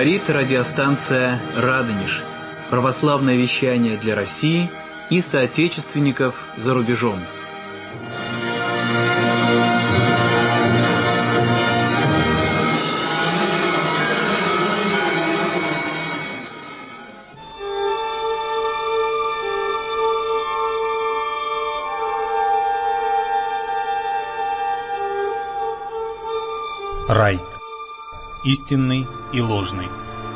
Говорит радиостанция «Радонеж». Православное вещание для России и соотечественников за рубежом. Рай. Истинный и ложный.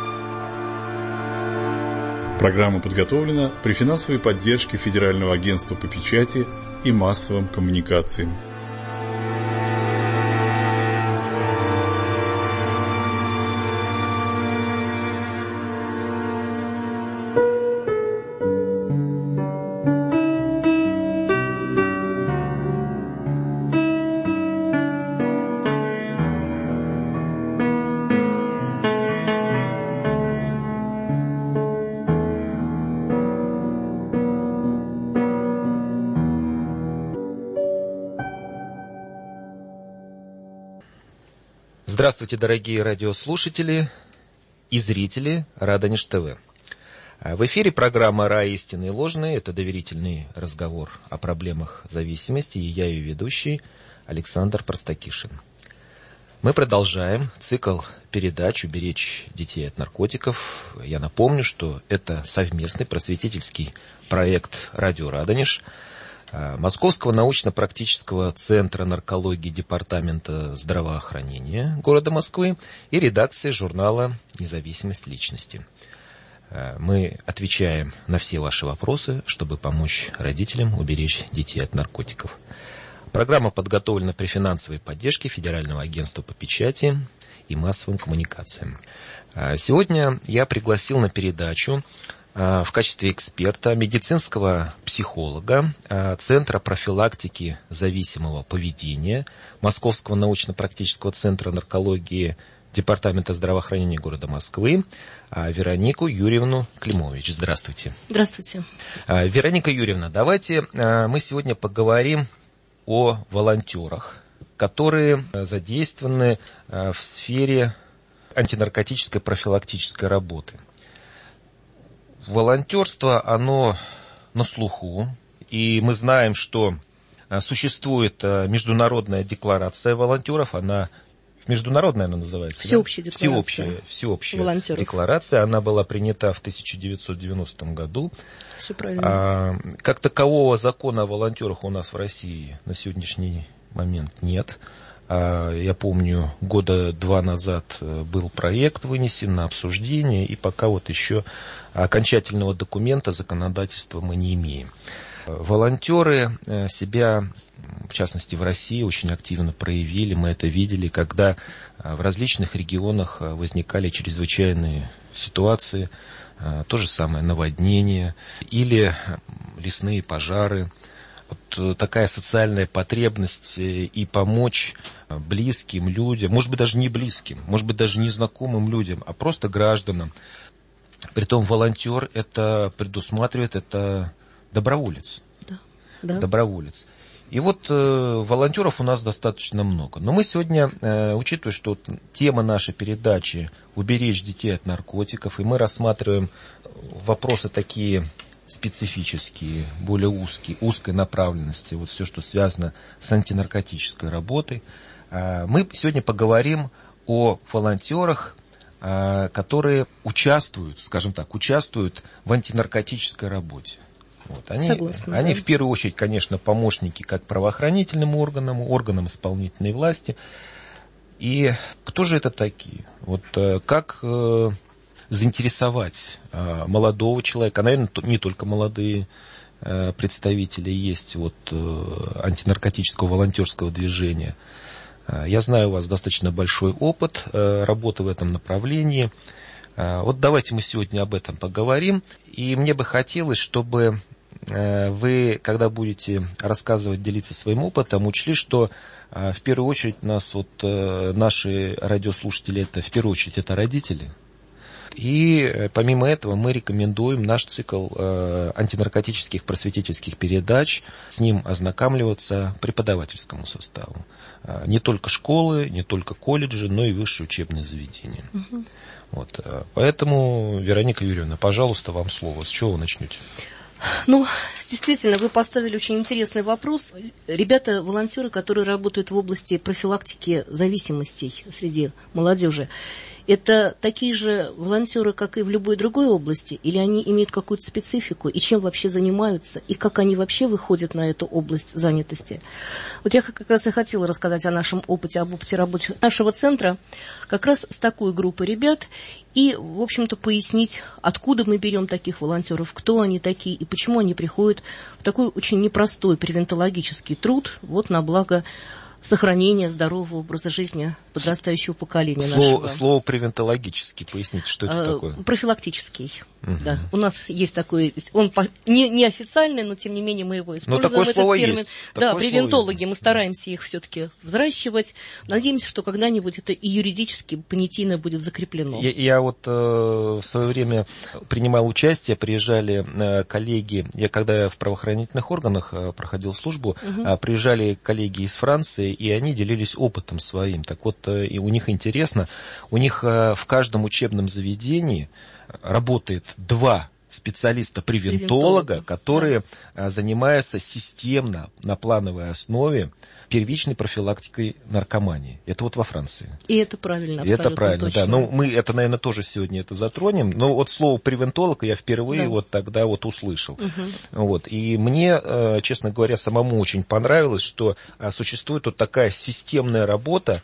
Программа подготовлена при финансовой поддержке Федерального агентства по печати и массовым коммуникациям. Здравствуйте, дорогие радиослушатели и зрители Радонеж ТВ. В эфире программа «Рай. Истинный и ложный». Это доверительный разговор о проблемах зависимости, и я ее ведущий Александр Простакишин. Мы продолжаем цикл передач «Уберечь детей от наркотиков». Я напомню, что это совместный просветительский проект «Радио Радонеж», Московского научно-практического центра наркологии Департамента здравоохранения города Москвы и редакции журнала «Независимость личности». Мы отвечаем на все ваши вопросы, чтобы помочь родителям уберечь детей от наркотиков. Программа подготовлена при финансовой поддержке Федерального агентства по печати и массовым коммуникациям. Сегодня я пригласил на передачу в качестве эксперта медицинского психолога Центра профилактики зависимого поведения Московского научно-практического центра наркологии Департамента здравоохранения города Москвы Веронику Юрьевну Климович. Здравствуйте. Здравствуйте. Вероника Юрьевна, давайте мы сегодня поговорим о волонтерах, которые задействованы в сфере антинаркотической профилактической работы. Волонтерство, оно на слуху, и мы знаем, что существует международная декларация волонтеров, международная она называется? Всеобщая декларация. Всеобщая декларация, она была принята в 1990 году. Все правильно. Как такового закона о волонтерах у нас в России на сегодняшний момент нет. Я помню, года 2 назад был проект вынесен на обсуждение, и пока вот еще окончательного документа законодательства мы не имеем. Волонтеры себя, в частности в России, очень активно проявили. Мы это видели, когда в различных регионах возникали чрезвычайные ситуации, то же самое наводнение или лесные пожары. Вот такая социальная потребность и помочь близким людям, может быть, даже не близким, может быть, даже незнакомым людям, а просто гражданам. Притом волонтер это предусматривает, это доброволец. Да. Доброволец. И вот волонтеров у нас достаточно много. Но мы сегодня, учитывая, что тема нашей передачи «Уберечь детей от наркотиков», и мы рассматриваем вопросы такие специфические, более узкой направленности, вот все, что связано с антинаркотической работой. Мы сегодня поговорим о волонтерах, которые участвуют, скажем так, в антинаркотической работе. Вот. Они в первую очередь, конечно, помощники как правоохранительным органам исполнительной власти. И кто же это такие? Вот как заинтересовать молодого человека, наверное, не только молодые представители есть антинаркотического волонтерского движения. Я знаю, у вас достаточно большой опыт работы в этом направлении. Вот давайте мы сегодня об этом поговорим. И мне бы хотелось, чтобы вы, когда будете рассказывать, делиться своим опытом, учли, что в первую очередь наши радиослушатели, это в первую очередь это родители. И помимо этого мы рекомендуем наш цикл антинаркотических просветительских передач, с ним ознакомливаться преподавательскому составу. Не только школы, не только колледжи, но и высшие учебные заведения. Угу. Вот. Поэтому, Вероника Юрьевна, пожалуйста, вам слово. С чего вы начнете? Ну, действительно, вы поставили очень интересный вопрос. Ребята, волонтеры, которые работают в области профилактики зависимостей среди молодежи, это такие же волонтеры, как и в любой другой области, или они имеют какую-то специфику, и чем вообще занимаются, и как они вообще выходят на эту область занятости? Вот я как раз и хотела рассказать о нашем опыте, об опыте работы нашего центра, как раз с такой группой ребят, и, в общем-то, пояснить, откуда мы берем таких волонтеров, кто они такие, и почему они приходят в такой очень непростой превентологический труд, вот на благо сохранения здорового образа жизни подрастающего поколения нашего. Слово превентологический, поясните, что это такое? Профилактический. Да. У нас есть такой, он не официальный, но тем не менее мы его используем. Но такое слово термин. есть. Да, превентологи, мы стараемся их все-таки взращивать. Надеемся, что когда-нибудь это и юридически, понятийно будет закреплено. Я вот в свое время принимал участие, приезжали коллеги, когда я в правоохранительных органах проходил службу, приезжали коллеги из Франции, и они делились опытом своим. Так вот, и у них интересно, у них в каждом учебном заведении работает 2 специалиста-превентолога, которые занимаются системно, на плановой основе, первичной профилактикой наркомании. Это вот во Франции. И это правильно, абсолютно это правильно, точно. да. Ну, мы это, наверное, тоже сегодня затронем. Но вот слово превентолог я впервые вот тогда вот услышал. Вот. И мне, честно говоря, самому очень понравилось, что существует вот такая системная работа.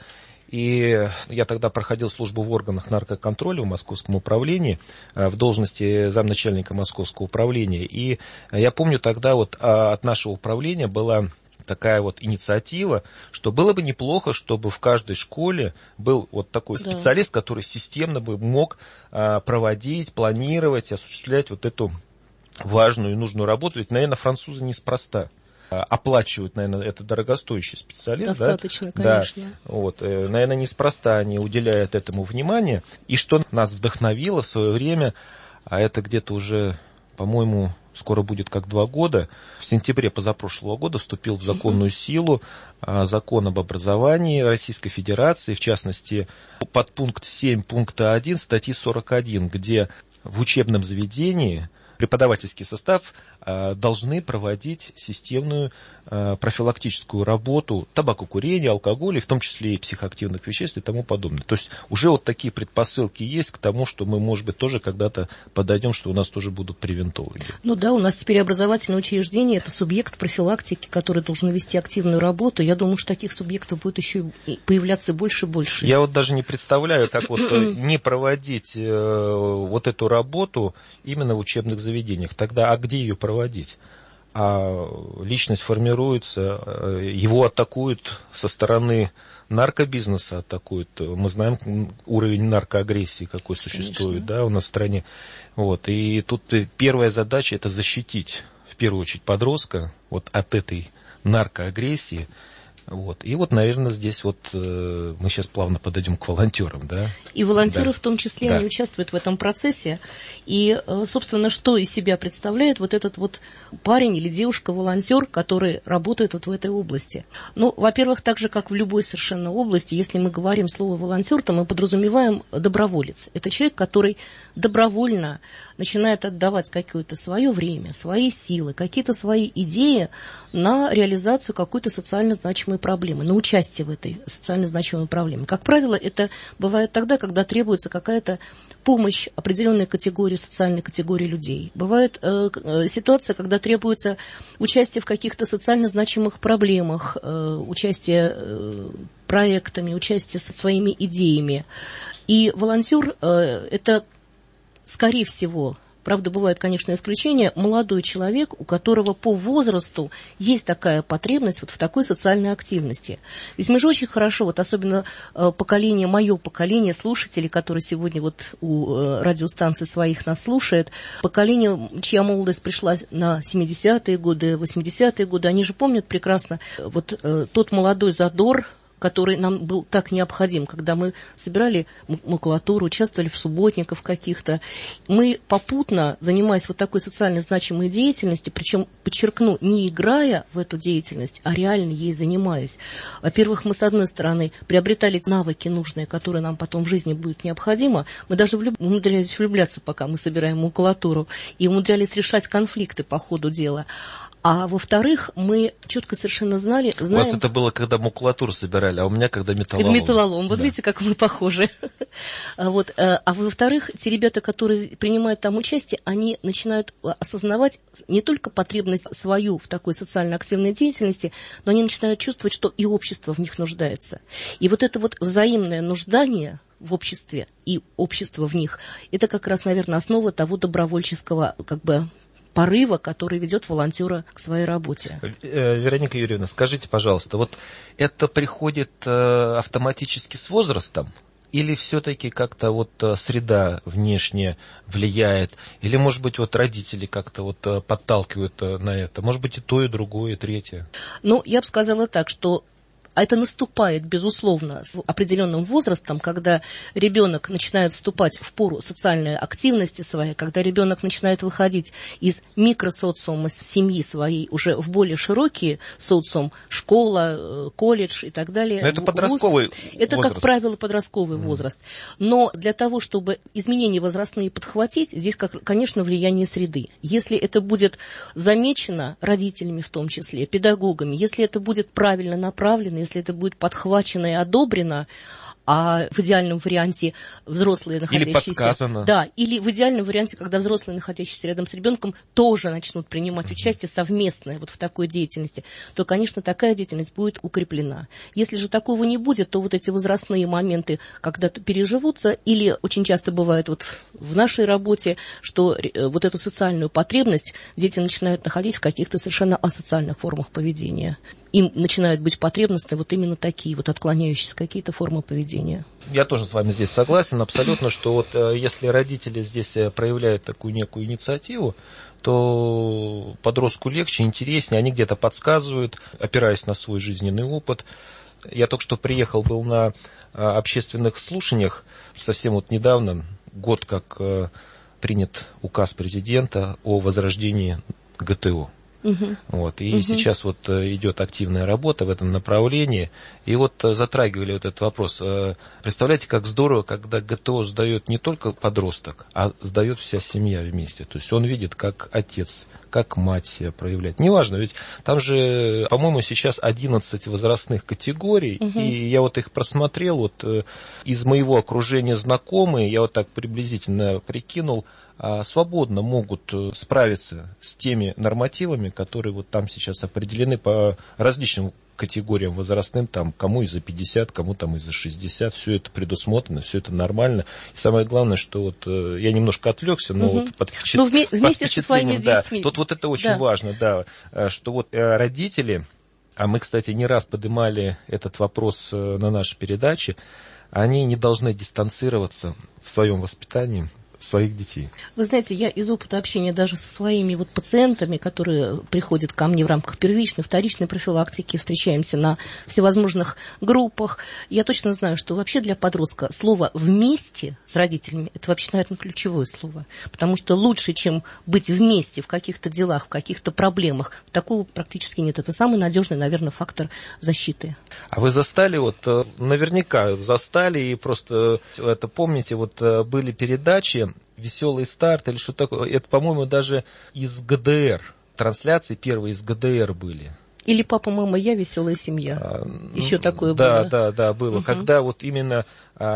И я тогда проходил службу в органах наркоконтроля в Московском управлении, в должности замначальника Московского управления. И я помню тогда вот от нашего управления была такая вот инициатива, что было бы неплохо, чтобы в каждой школе был вот такой специалист, который системно бы мог проводить, планировать, осуществлять вот эту важную и нужную работу. Ведь, наверное, французы неспроста оплачивают, наверное, это дорогостоящий специалист. Достаточно, да? конечно. Да. Вот. Наверное, неспроста они уделяют этому внимание. И что нас вдохновило в свое время, а это где-то уже, по-моему, скоро будет как 2 года, в сентябре позапрошлого года вступил в законную силу закон об образовании Российской Федерации, в частности, подпункт 7 пункта 1 статьи 41, где в учебном заведении преподавательский состав должны проводить системную профилактическую работу табакокурения, алкоголя, в том числе и психоактивных веществ и тому подобное. То есть уже вот такие предпосылки есть к тому, что мы, может быть, тоже когда-то подойдем, что у нас тоже будут превентологи. Ну да, у нас теперь образовательное учреждение – это субъект профилактики, который должен вести активную работу. Я думаю, что таких субъектов будет еще появляться больше и больше. Я вот даже не представляю, как вот не проводить вот эту работу именно в учебных заведениях. Тогда, а где ее проводить? А личность формируется, его атакуют со стороны наркобизнеса, атакуют. Мы знаем уровень наркоагрессии, какой существует, да, у нас в стране. Вот. И тут первая задача – это защитить, в первую очередь, подростка вот от этой наркоагрессии. Вот. И вот, наверное, здесь вот мы сейчас плавно подойдем к волонтерам, да? И волонтеры в том числе, они участвуют в этом процессе. И, собственно, что из себя представляет вот этот вот парень или девушка-волонтер, который работает вот в этой области? Ну, во-первых, так же, как в любой совершенно области, если мы говорим слово волонтер, то мы подразумеваем доброволец. Это человек, который добровольно начинает отдавать какое-то свое время, свои силы, какие-то свои идеи на реализацию какой-то социально значимой проблемы, на участие в этой социально значимой проблеме. Как правило, это бывает тогда, когда требуется какая-то помощь определенной категории, социальной категории людей. Бывает ситуация, когда требуется участие в каких-то социально значимых проблемах, участие проектами, участие со своими идеями. И волонтер это, скорее всего, правда, бывают, конечно, исключения, молодой человек, у которого по возрасту есть такая потребность вот в такой социальной активности. Ведь мы же очень хорошо, вот особенно поколение, мое поколение слушателей, которые сегодня вот у радиостанций своих нас слушают, поколение, чья молодость пришла на 70-е годы, 80-е годы, они же помнят прекрасно вот тот молодой задор, который нам был так необходим, когда мы собирали макулатуру, участвовали в субботниках каких-то. Мы попутно, занимаясь вот такой социально значимой деятельностью, причем, подчеркну, не играя в эту деятельность, а реально ей занимаясь. Во-первых, мы, с одной стороны, приобретали навыки нужные, которые нам потом в жизни будут необходимы. Мы даже умудрялись влюбляться, пока мы собираем макулатуру, и умудрялись решать конфликты по ходу дела. А во-вторых, мы четко совершенно знаем... У вас это было, когда макулатуру собирали, а у меня, когда металлолом. Металлолом. Вот видите, как мы похожи. А во-вторых, те ребята, которые принимают там участие, они начинают осознавать не только потребность свою в такой социально активной деятельности, но они начинают чувствовать, что и общество в них нуждается. И вот это вот взаимное нуждание в обществе и общество в них, это как раз, наверное, основа того добровольческого, порыва, который ведет волонтера к своей работе. Вероника Юрьевна, скажите, пожалуйста, вот это приходит автоматически с возрастом? Или все-таки как-то вот среда внешняя влияет? Или, может быть, вот родители как-то вот подталкивают на это? Может быть, и то, и другое, и третье? Я бы сказала так, что это наступает, безусловно, с определенным возрастом, когда ребенок начинает вступать в пору социальной активности своей, когда ребенок начинает выходить из микросоциума, из семьи своей уже в более широкий социум, школа, колледж и так далее. Но это подростковый возраст. Это, как правило, подростковый возраст. Но для того, чтобы изменения возрастные подхватить, здесь, конечно, влияние среды. Если это будет замечено родителями в том числе, педагогами, если это будет правильно направлено, если это будет подхвачено и одобрено, а в идеальном варианте взрослые, находящиеся... Или подсказано. Да, или в идеальном варианте, когда взрослые, находящиеся рядом с ребенком, тоже начнут принимать участие совместное вот в такой деятельности, то, конечно, такая деятельность будет укреплена. Если же такого не будет, то вот эти возрастные моменты когда-то переживутся, или очень часто бывает вот в нашей работе, что вот эту социальную потребность дети начинают находить в каких-то совершенно асоциальных формах поведения. Им начинают быть потребностны вот именно такие, вот отклоняющиеся какие-то формы поведения. Я тоже с вами здесь согласен абсолютно, что вот если родители здесь проявляют такую некую инициативу, то подростку легче, интереснее, они где-то подсказывают, опираясь на свой жизненный опыт. Я только что приехал, был на общественных слушаниях, совсем вот недавно, год как принят указ президента о возрождении ГТО. Вот, и сейчас вот идет активная работа в этом направлении. И вот затрагивали вот этот вопрос. Представляете, как здорово, когда ГТО сдает не только подросток, а сдает вся семья вместе. То есть он видит, как отец, как мать себя проявляет. Неважно, ведь там же, по-моему, сейчас 11 возрастных категорий. И я вот их просмотрел, вот из моего окружения знакомые, я вот так приблизительно прикинул, свободно могут справиться с теми нормативами, которые вот там сейчас определены по различным категориям возрастным, там, кому и за 50, кому там и за 60, все это предусмотрено, все это нормально. И самое главное, что вот я немножко отвлекся, но вот под впечатлением, да, тут вот это очень важно, да, что вот родители, а мы, кстати, не раз поднимали этот вопрос на нашей передаче, они не должны дистанцироваться в своем воспитании своих детей. Вы знаете, я из опыта общения даже со своими вот пациентами, которые приходят ко мне в рамках первичной, вторичной профилактики, встречаемся на всевозможных группах, я точно знаю, что вообще для подростка слово «вместе» с родителями – это вообще, наверное, ключевое слово. Потому что лучше, чем быть вместе в каких-то делах, в каких-то проблемах, такого практически нет. Это самый надежный, наверное, фактор защиты. А вы застали, вот наверняка застали, и просто это помните, вот были передачи «Веселый старт» или что такое. Это, по-моему, даже из ГДР. Трансляции первые из ГДР были. Или «Папа, мама, я, веселая семья». Еще такое было. Да, было. Когда вот именно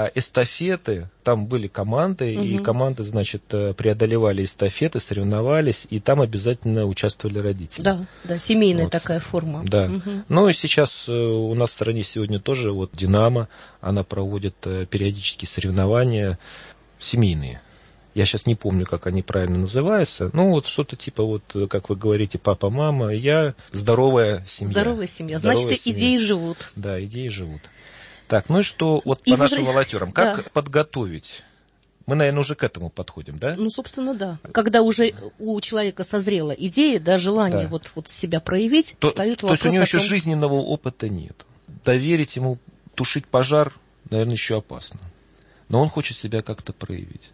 эстафеты, там были команды, и команды, значит, преодолевали эстафеты, соревновались, и там обязательно участвовали родители. Да, семейная вот такая форма. Да. Ну и сейчас у нас в стране сегодня тоже вот «Динамо», она проводит периодически соревнования семейные. Я сейчас не помню, как они правильно называются. Ну, вот что-то типа, вот, как вы говорите, папа, мама, я, здоровая семья. Здоровая семья. Значит, идеи живут. Да, идеи живут. Так, ну и что вот по нашим волонтерам? Как подготовить? Мы, наверное, уже к этому подходим, да? Ну, собственно, да. Когда уже у человека созрела идея, да, желание вот себя проявить, встает вопрос. То есть у него еще жизненного опыта нет. Доверить ему тушить пожар, наверное, еще опасно. Но он хочет себя как-то проявить.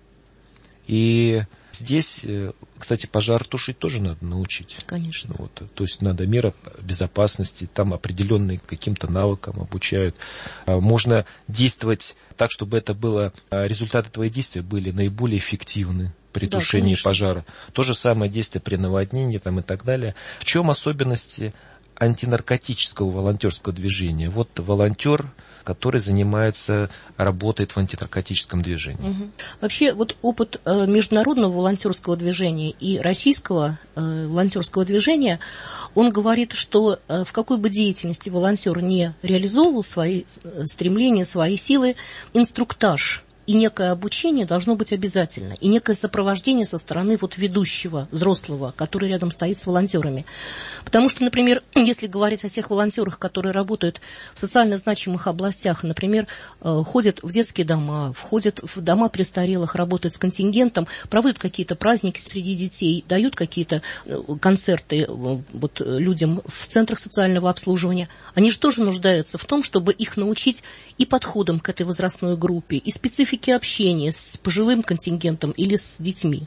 И здесь, кстати, пожар тушить тоже надо научить. Конечно. Вот, то есть надо меры безопасности, там определенные каким-то навыкам обучают. Можно действовать так, чтобы это было, результаты твоих действий были наиболее эффективны при тушении пожара. То же самое действие при наводнении там, и так далее. В чем особенности антинаркотического волонтерского движения? Вот волонтер, который работает в антинаркотическом движении. Угу. Вообще, вот опыт международного волонтерского движения и российского волонтерского движения, он говорит, что в какой бы деятельности волонтер не реализовывал свои стремления, свои силы, инструктаж и некое обучение должно быть обязательно, и некое сопровождение со стороны вот ведущего, взрослого, который рядом стоит с волонтерами. Потому что, например, если говорить о тех волонтерах, которые работают в социально значимых областях, например, ходят в детские дома, входят в дома престарелых, работают с контингентом, проводят какие-то праздники среди детей, дают какие-то концерты вот, людям в центрах социального обслуживания, они же тоже нуждаются в том, чтобы их научить и подходам к этой возрастной группе, и специфике общения с пожилым контингентом или с детьми.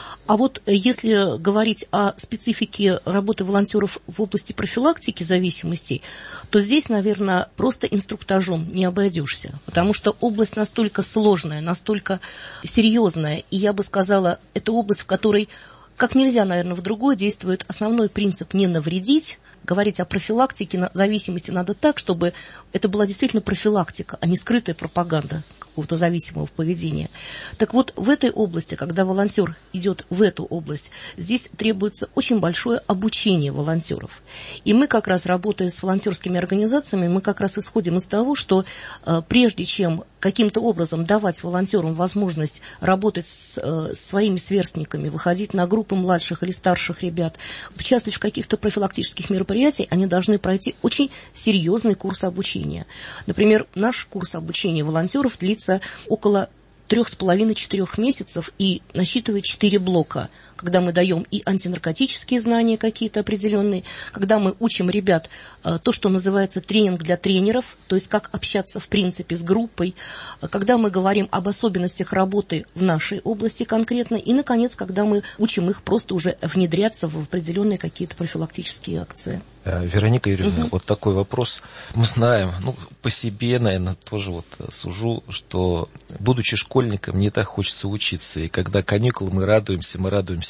А вот если говорить о специфике работы волонтеров в области профилактики зависимостей, то здесь, наверное, просто инструктажом не обойдешься, потому что область настолько сложная, настолько серьезная, и я бы сказала, это область, в которой как нельзя, наверное, в другой действует основной принцип «не навредить». Говорить о профилактике зависимости надо так, чтобы это была действительно профилактика, а не скрытая пропаганда какого-то зависимого поведения. Так вот, в этой области, когда волонтер идет в эту область, здесь требуется очень большое обучение волонтеров. И мы как раз, работая с волонтерскими организациями, мы как раз исходим из того, что прежде чем каким-то образом давать волонтерам возможность работать с своими сверстниками, выходить на группы младших или старших ребят, участвовать в каких-то профилактических мероприятиях, они должны пройти очень серьезный курс обучения. Например, наш курс обучения волонтеров длится около 3,5-4 месяцев и насчитывает 4 блока, когда мы даем и антинаркотические знания какие-то определенные, когда мы учим ребят то, что называется тренинг для тренеров, то есть как общаться в принципе с группой, когда мы говорим об особенностях работы в нашей области конкретно, и, наконец, когда мы учим их просто уже внедряться в определенные какие-то профилактические акции. Вероника Юрьевна, вот такой вопрос. Мы знаем, по себе, наверное, тоже вот сужу, что, будучи школьником, не так хочется учиться. И когда каникулы, мы радуемся,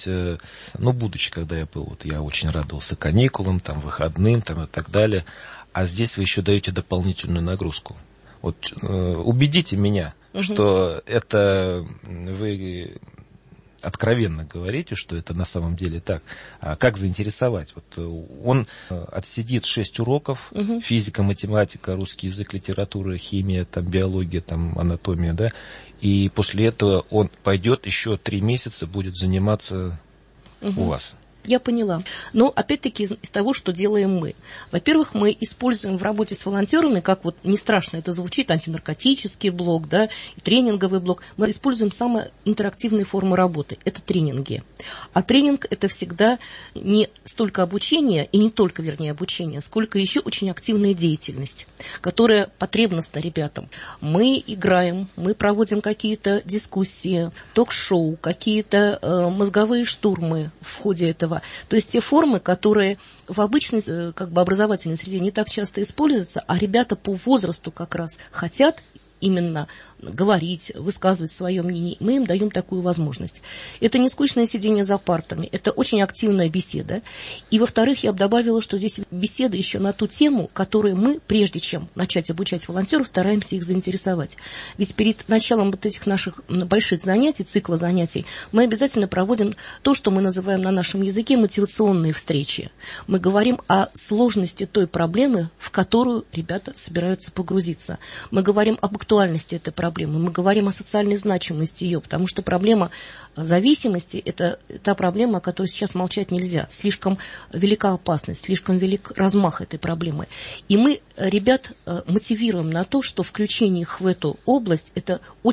будучи, когда я был, я очень радовался каникулам, выходным, и так далее. А здесь вы еще даете дополнительную нагрузку. Вот убедите меня, что это вы откровенно говорите, что это на самом деле так. А как заинтересовать? Вот он отсидит 6 уроков, физика, математика, русский язык, литература, химия, биология, анатомия, да, и после этого он пойдет еще 3 месяца, будет заниматься у вас. Я поняла. Но, опять-таки, из того, что делаем мы. Во-первых, мы используем в работе с волонтерами, как вот не страшно это звучит, антинаркотический блок, да, и тренинговый блок. Мы используем самые интерактивные формы работы. Это тренинги. А тренинг – это всегда не столько обучение, и не только, обучение, сколько еще очень активная деятельность, которая потребностна ребятам. Мы играем, мы проводим какие-то дискуссии, ток-шоу, какие-то мозговые штурмы в ходе этого. То есть те формы, которые в обычной образовательной среде не так часто используются, а ребята по возрасту как раз хотят именно говорить, высказывать свое мнение, мы им даем такую возможность. Это не скучное сидение за партами, это очень активная беседа. И, во-вторых, я бы добавила, что здесь беседа еще на ту тему, которую мы, прежде чем начать обучать волонтеров, стараемся их заинтересовать. Ведь перед началом вот этих наших больших занятий, цикла занятий, мы обязательно проводим то, что мы называем на нашем языке мотивационные встречи. Мы говорим о сложности той проблемы, в которую ребята собираются погрузиться. Мы говорим об актуальности этой проблемы. Мы говорим о социальной значимости ее, потому что проблема зависимости – это та проблема, о которой сейчас молчать нельзя. Слишком велика опасность, слишком велик размах этой проблемы. И мы ребят мотивируем на то, что включение их в эту область – это очень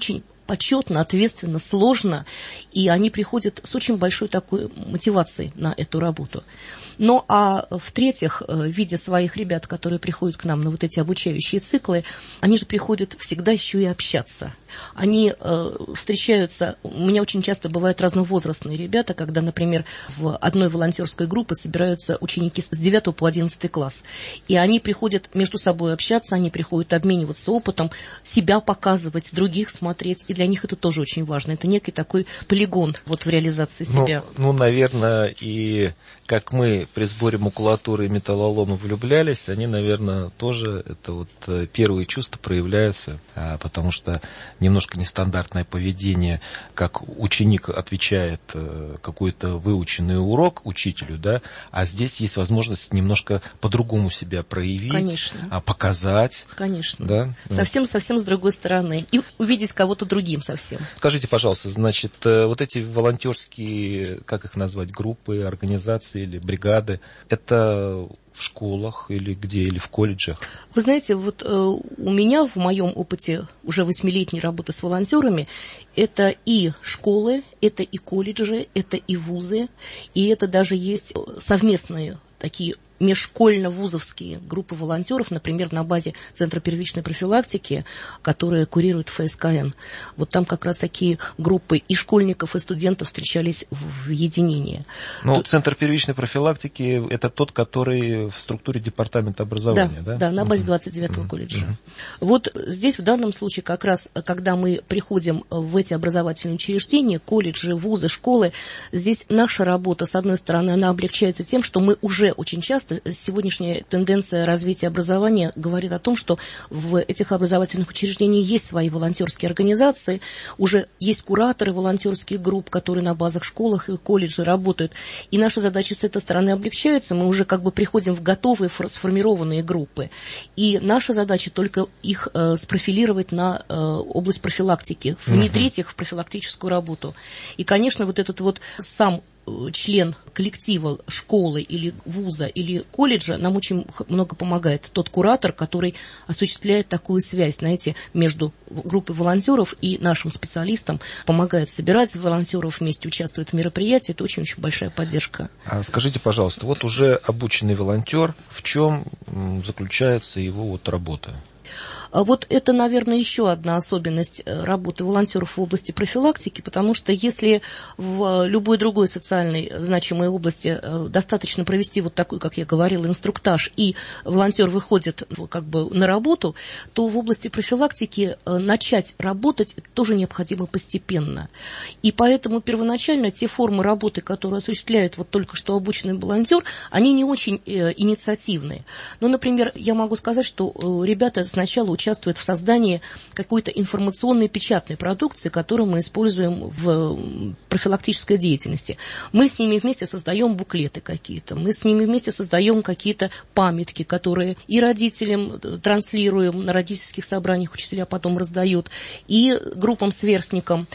почетно, ответственно, сложно, и они приходят с очень большой такой мотивацией на эту работу. Ну, а в-третьих, видя своих ребят, которые приходят к нам на вот эти обучающие циклы, они же приходят всегда еще и общаться. Они встречаются, у меня очень часто бывают разновозрастные ребята, когда, например, в одной волонтерской группе собираются ученики с 9 по 11 класс, и они приходят между собой общаться, они приходят обмениваться опытом, себя показывать, других смотреть, и для них это тоже очень важно. Это некий такой полигон вот в реализации себя. Ну, наверное, и как мы при сборе макулатуры и металлолома влюблялись, они, наверное, тоже, это вот первые чувства проявляются, потому что немножко нестандартное поведение, как ученик отвечает какой-то выученный урок учителю, да, а здесь есть возможность немножко по-другому себя проявить, конечно, показать. Конечно. Да? Совсем с другой стороны. И увидеть кого-то другим совсем. Скажите, пожалуйста, значит, вот эти волонтерские, как их назвать, группы, организации или бригады, это в школах или где, или в колледжах? Вы знаете, вот у меня в моем опыте уже 8-летней работы с волонтерами это и школы, это и колледжи, это и вузы, и это даже есть совместные такие межшкольно-вузовские группы волонтеров, например, на базе Центра первичной профилактики, которые курирует ФСКН. Вот там как раз такие группы и школьников, и студентов встречались в единении. Ну, Центр первичной профилактики – это тот, который в структуре департамента образования, да? Да, на базе 29-го колледжа. Вот здесь в данном случае как раз, когда мы приходим в эти образовательные учреждения, колледжи, вузы, школы, здесь наша работа, с одной стороны, она облегчается тем, что мы уже очень часто, сегодняшняя тенденция развития образования говорит о том, что в этих образовательных учреждениях есть свои волонтерские организации, уже есть кураторы волонтерских групп, которые на базах школах и колледжей работают. И наши задачи с этой стороны облегчаются, мы уже как бы приходим в готовые сформированные группы. И наша задача только их спрофилировать на область профилактики, внедрить их в профилактическую работу. И, конечно, вот этот вот сам член коллектива школы или вуза или колледжа нам очень много помогает. Тот куратор, который осуществляет такую связь, знаете, между группой волонтеров и нашим специалистам, помогает собирать волонтеров вместе, участвует в мероприятии. Это очень-очень большая поддержка. А скажите, пожалуйста, вот уже обученный волонтер, в чем заключается его вот работа? Вот это, наверное, еще одна особенность работы волонтеров в области профилактики, потому что если в любой другой социальной значимой области достаточно провести вот такой, как я говорила, инструктаж, и волонтер выходит как бы на работу, то в области профилактики начать работать тоже необходимо постепенно. И поэтому первоначально те формы работы, которые осуществляет вот только что обученный волонтер, они не очень инициативные. Ну, например, я могу сказать, что ребята сначала участвуют в создании какой-то информационной печатной продукции, которую мы используем в профилактической деятельности. Мы с ними вместе создаем буклеты какие-то, мы с ними вместе создаем какие-то памятки, которые и родителям транслируем, на родительских собраниях учителя потом раздают, и группам-сверстникам.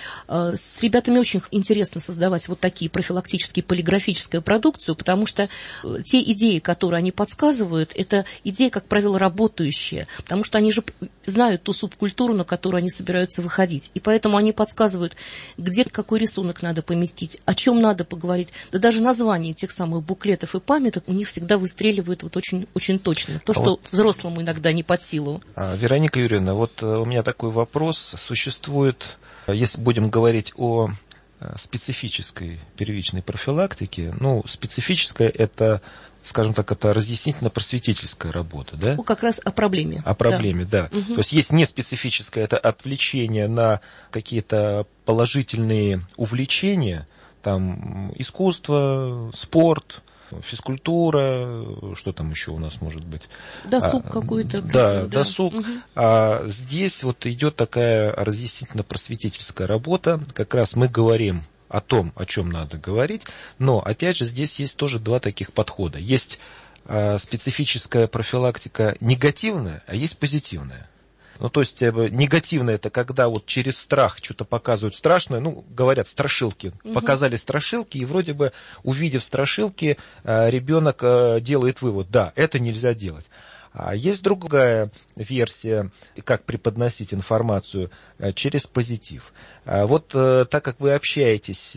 С ребятами очень интересно создавать вот такие профилактические, полиграфическую продукцию, потому что те идеи, которые они подсказывают, это идеи, как правило, работающие, потому что они же знают ту субкультуру, на которую они собираются выходить. И поэтому они подсказывают, где какой рисунок надо поместить, о чем надо поговорить. Да даже название тех самых буклетов и памяток у них всегда выстреливает вот очень, очень точно. То, что вот взрослому иногда не под силу. Вероника Юрьевна, вот у меня такой вопрос. Существует, если будем говорить о специфической первичной профилактике, ну, специфическая – это, скажем так, это разъяснительно-просветительская работа, да? Ну, как раз о проблеме. О проблеме, да. Угу. То есть есть неспецифическое, это отвлечение на какие-то положительные увлечения, там, искусство, спорт, физкультура, что там еще у нас может быть? Досуг какой-то. Да, досуг. Угу. А здесь вот идет такая разъяснительно-просветительская работа. Как раз мы говорим о том, о чем надо говорить, но, опять же, здесь есть тоже два таких подхода. Есть специфическая профилактика негативная, а есть позитивная. Ну, то есть негативное – это когда вот через страх что-то показывают страшное, ну, говорят, страшилки. Показали страшилки, и вроде бы, увидев страшилки, ребенок делает вывод, да, это нельзя делать. А есть другая версия, как преподносить информацию через позитив. Вот так как вы общаетесь,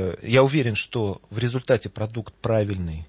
я уверен, что в результате продукт правильный,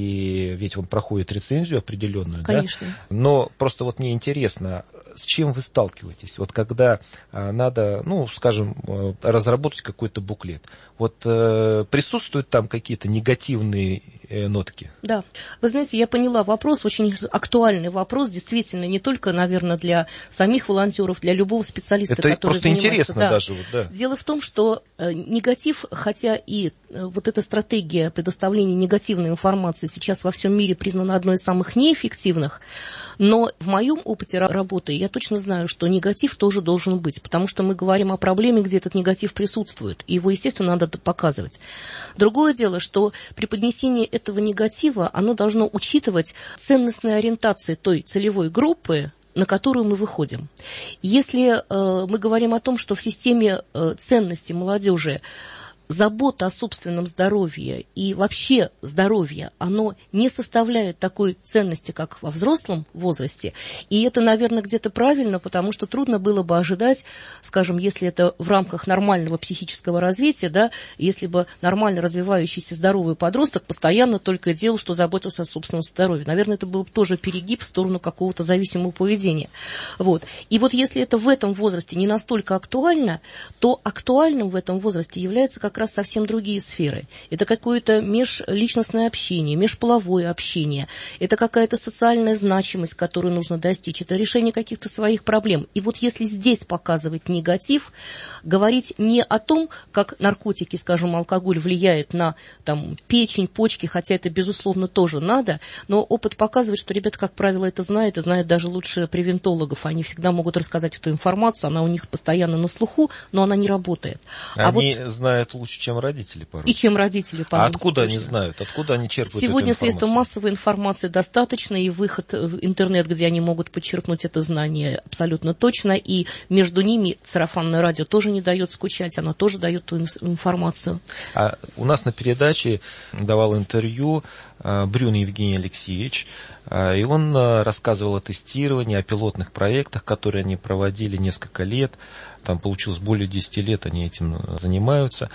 и ведь он проходит рецензию определенную. Конечно. Да? Но просто вот мне интересно, с чем вы сталкиваетесь, вот когда надо, ну, скажем, разработать какой-то буклет. Вот присутствуют там какие-то негативные нотки? Да. Вы знаете, я поняла вопрос, очень актуальный вопрос, действительно, не только, наверное, для самих волонтеров, для любого специалиста, это который просто занимается. Интересно да. даже. Вот, да. Дело в том, что негатив, хотя и вот эта стратегия предоставления негативной информации сейчас во всем мире признана одной из самых неэффективных, но в моем опыте работы я точно знаю, что негатив тоже должен быть, потому что мы говорим о проблеме, где этот негатив присутствует, и его, естественно, надо показывать. Другое дело, что при поднесении этого негатива оно должно учитывать ценностные ориентации той целевой группы, на которую мы выходим. Если мы говорим о том, что в системе ценностей молодежи забота о собственном здоровье и вообще здоровье, оно не составляет такой ценности, как во взрослом возрасте. И это, наверное, где-то правильно, потому что трудно было бы ожидать, скажем, если это в рамках нормального психического развития, да, если бы нормально развивающийся здоровый подросток постоянно только делал, что заботился о собственном здоровье. Наверное, это был бы тоже перегиб в сторону какого-то зависимого поведения. Вот. И вот если это в этом возрасте не настолько актуально, то актуальным в этом возрасте является как раз совсем другие сферы. Это какое-то межличностное общение, межполовое общение, это какая-то социальная значимость, которую нужно достичь, это решение каких-то своих проблем. И вот если здесь показывать негатив, говорить не о том, как наркотики, скажем, алкоголь влияет на там, печень, почки, хотя это, безусловно, тоже надо, но опыт показывает, что ребята, как правило, это знают, и знают даже лучше превентологов. Они всегда могут рассказать эту информацию, она у них постоянно на слуху, но она не работает. Они знают лучше, чем родители порой. И чем родители порой. А откуда они знают? Откуда они черпают Сегодня эту средств массовой информации достаточно, и выход в интернет, где они могут подчеркнуть это знание абсолютно точно, и между ними сарафанное радио тоже не дает скучать, оно тоже дает ту информацию. А у нас на передаче давал интервью Брюн Евгений Алексеевич, и он рассказывал о тестировании, о пилотных проектах, которые они проводили несколько лет. Там получилось более 10 лет, они этим занимаются.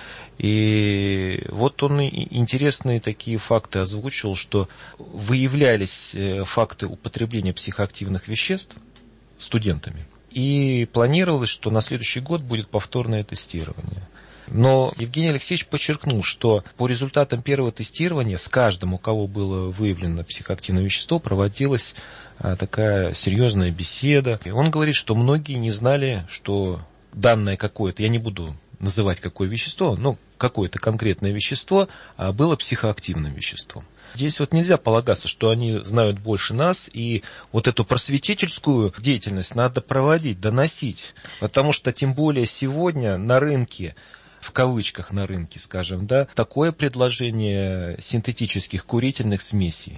И вот он интересные такие факты озвучил, что выявлялись факты употребления психоактивных веществ студентами. И планировалось, что на следующий год будет повторное тестирование. Но Евгений Алексеевич подчеркнул, что по результатам первого тестирования с каждым, у кого было выявлено психоактивное вещество, проводилась такая серьезная беседа. И он говорит, что многие не знали, что данное какое-то, я не буду называть какое вещество, но какое-то конкретное вещество было психоактивным веществом. Здесь вот нельзя полагаться, что они знают больше нас, и вот эту просветительскую деятельность надо проводить, доносить, потому что тем более сегодня на рынке, в кавычках на рынке, скажем, да, такое предложение синтетических курительных смесей.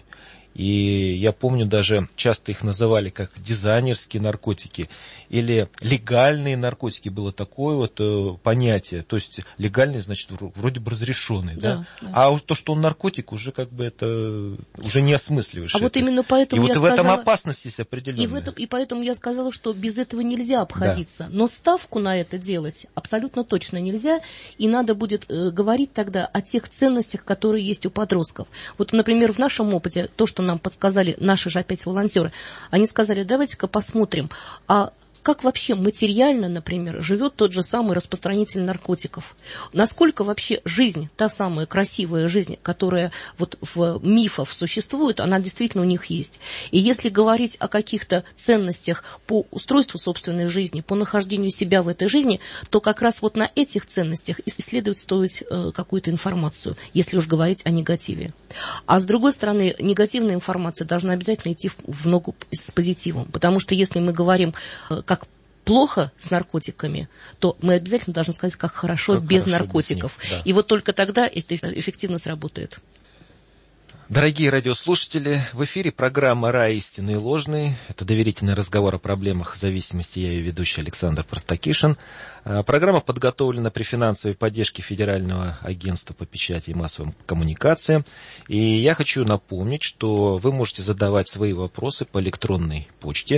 И я помню, даже часто их называли как дизайнерские наркотики или легальные наркотики. Было такое вот понятие. То есть легальный, значит, вроде бы разрешенный. Да? Да. А то, что он наркотик, уже как бы это уже не осмысливаешь. А это. Вот именно поэтому и я вот в этом сказала, опасность есть определенная. И поэтому я сказала, что без этого нельзя обходиться. Да. Но ставку на это делать абсолютно точно нельзя. И надо будет говорить тогда о тех ценностях, которые есть у подростков. Вот, например, в нашем опыте, то, что нам подсказали наши же опять волонтеры, они сказали, давайте-ка посмотрим, а как вообще материально, например, живет тот же самый распространитель наркотиков? Насколько вообще жизнь, та самая красивая жизнь, которая вот в мифах существует, она действительно у них есть. И если говорить о каких-то ценностях по устройству собственной жизни, по нахождению себя в этой жизни, то как раз вот на этих ценностях и следует строить какую-то информацию, если уж говорить о негативе. А с другой стороны, негативная информация должна обязательно идти в ногу с позитивом, потому что если мы говорим, как плохо с наркотиками, то мы обязательно должны сказать, как хорошо без наркотиков. Без них, да. И вот только тогда это эффективно сработает. Дорогие радиослушатели, в эфире программа «Рай истинный и ложный». Это доверительный разговор о проблемах зависимости. Я ее ведущий Александр Простакишин. Программа подготовлена при финансовой поддержке Федерального агентства по печати и массовым коммуникациям. И я хочу напомнить, что вы можете задавать свои вопросы по электронной почте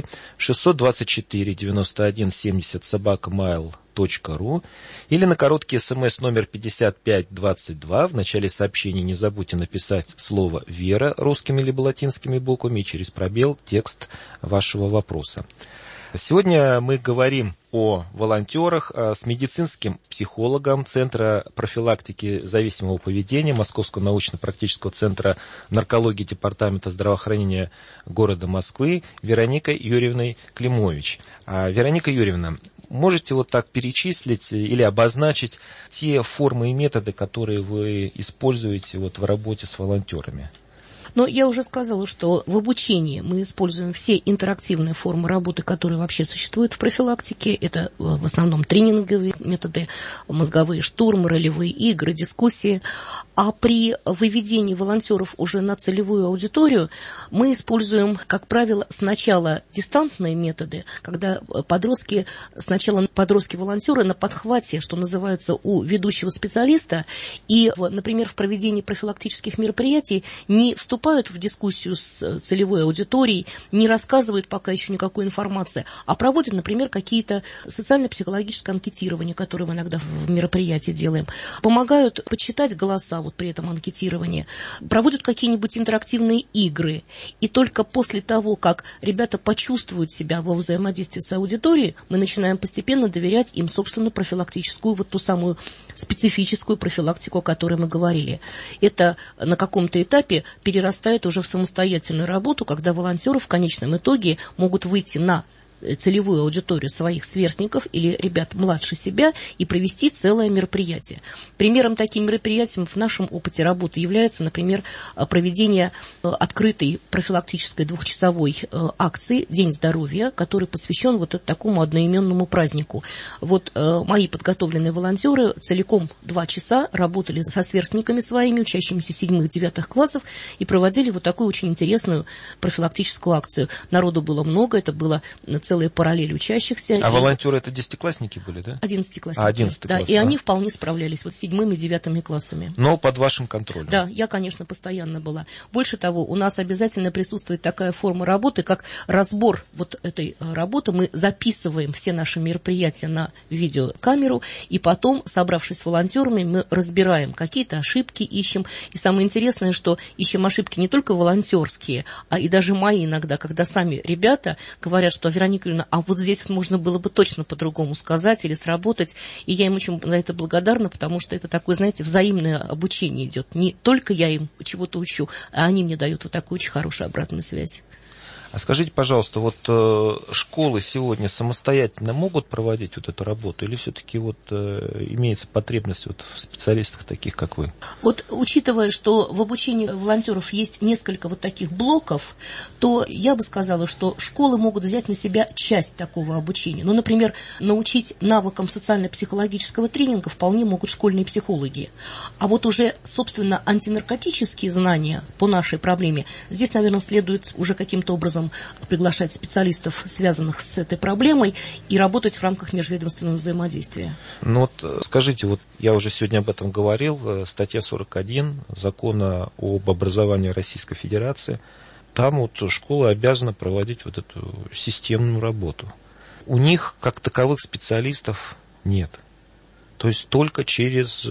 624-91-70 или на короткий смс номер 5522. В начале сообщения не забудьте написать слово «Вера» русскими либо латинскими буквами и через пробел текст вашего вопроса. Сегодня мы говорим о волонтерах с медицинским психологом Центра профилактики зависимого поведения Московского научно-практического центра наркологии Департамента здравоохранения города Москвы Вероникой Юрьевной Климович. Вероника Юрьевна, можете вот так перечислить или обозначить те формы и методы, которые вы используете вот в работе с волонтерами? Но я уже сказала, что в обучении мы используем все интерактивные формы работы, которые вообще существуют в профилактике. Это в основном тренинговые методы, мозговые штурмы, ролевые игры, дискуссии. А при выведении волонтеров уже на целевую аудиторию мы используем, как правило, сначала дистантные методы, когда подростки-волонтеры на подхвате, что называется, у ведущего специалиста, и, например, в проведении профилактических мероприятий не вступают в дискуссию с целевой аудиторией, не рассказывают пока еще никакой информации, а проводят, например, какие-то социально-психологические анкетирования, которые мы иногда в мероприятии делаем, помогают подсчитать голоса вот при этом анкетировании, проводят какие-нибудь интерактивные игры. И только после того, как ребята почувствуют себя во взаимодействии с аудиторией, мы начинаем постепенно доверять им, собственно, профилактическую, вот ту самую специфическую профилактику, о которой мы говорили. Это на каком-то этапе перерастает уже в самостоятельную работу, когда волонтеры в конечном итоге могут выйти на целевую аудиторию своих сверстников или ребят младше себя и провести целое мероприятие. Примером таким мероприятием в нашем опыте работы является, например, проведение открытой профилактической двухчасовой акции «День здоровья», который посвящен вот такому одноименному празднику. Вот мои подготовленные волонтеры целиком 2 часа работали со сверстниками своими, учащимися 7-9 классов, и проводили вот такую очень интересную профилактическую акцию. Народу было много, это было целые параллели учащихся. А волонтеры это 10-классники были, да? 11-классники. 11 да, и они вполне справлялись вот с 7 и 9 классами. Но под вашим контролем. Да, я, конечно, постоянно была. Больше того, у нас обязательно присутствует такая форма работы, как разбор вот этой работы. Мы записываем все наши мероприятия на видеокамеру, и потом, собравшись с волонтерами, мы разбираем какие-то ошибки, ищем. И самое интересное, что ищем ошибки не только волонтерские, а и даже мои иногда, когда сами ребята говорят, что Вероника Юрьевна, а вот здесь можно было бы точно по-другому сказать или сработать. И я им очень за это благодарна, потому что это такое, знаете, взаимное обучение идет. Не только я им чего-то учу, а они мне дают вот такую очень хорошую обратную связь. А скажите, пожалуйста, вот школы сегодня самостоятельно могут проводить вот эту работу, или все-таки вот имеется потребность вот в специалистах таких, как вы? Вот учитывая, что в обучении волонтеров есть несколько вот таких блоков, то я бы сказала, что школы могут взять на себя часть такого обучения. Ну, например, научить навыкам социально-психологического тренинга вполне могут школьные психологи. А вот уже, собственно, антинаркотические знания по нашей проблеме, здесь, наверное, следует уже каким-то образом приглашать специалистов, связанных с этой проблемой, и работать в рамках межведомственного взаимодействия. Ну вот скажите, вот я уже сегодня об этом говорил, статья 41 Закона об образовании Российской Федерации, там вот школа обязана проводить вот эту системную работу. У них как таковых специалистов нет. То есть только через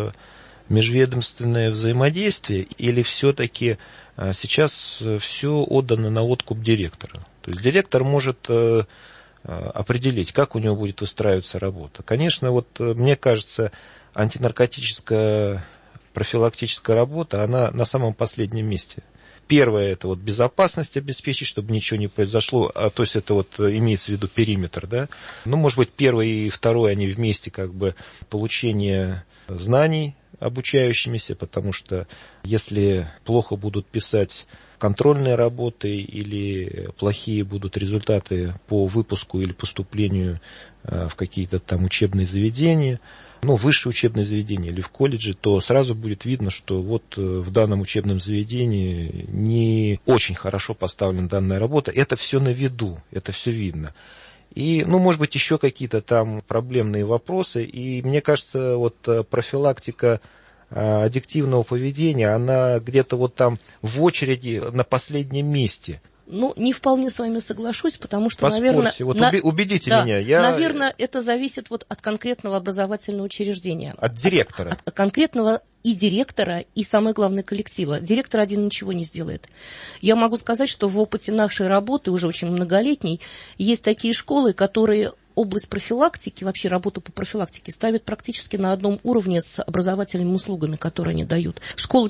межведомственное взаимодействие, или все-таки сейчас все отдано на откуп директора. То есть директор может определить, как у него будет выстраиваться работа. Конечно, вот мне кажется, антинаркотическая профилактическая работа, она на самом последнем месте. Первое, это вот безопасность обеспечить, чтобы ничего не произошло, то есть это вот имеется в виду периметр, да. Ну, может быть, первый и второй, они вместе как бы получение знаний обучающимися, потому что если плохо будут писать контрольные работы или плохие будут результаты по выпуску или поступлению в какие-то там учебные заведения, высшее учебное заведение или в колледже, то сразу будет видно, что вот в данном учебном заведении не очень хорошо поставлена данная работа. Это все на виду, это все видно. И, может быть, еще какие-то там проблемные вопросы. И мне кажется, вот профилактика аддиктивного поведения, она где-то вот там в очереди на последнем месте. Не вполне с вами соглашусь, потому что, Поспорьте, наверное... убедите меня. Наверное, это зависит от конкретного образовательного учреждения. От директора. От конкретного и директора, и, самое главное, коллектива. Директор один ничего не сделает. Я могу сказать, что в опыте нашей работы, уже очень многолетней, есть такие школы, которые область профилактики, вообще работу по профилактике ставят практически на одном уровне с образовательными услугами, которые они дают. Школа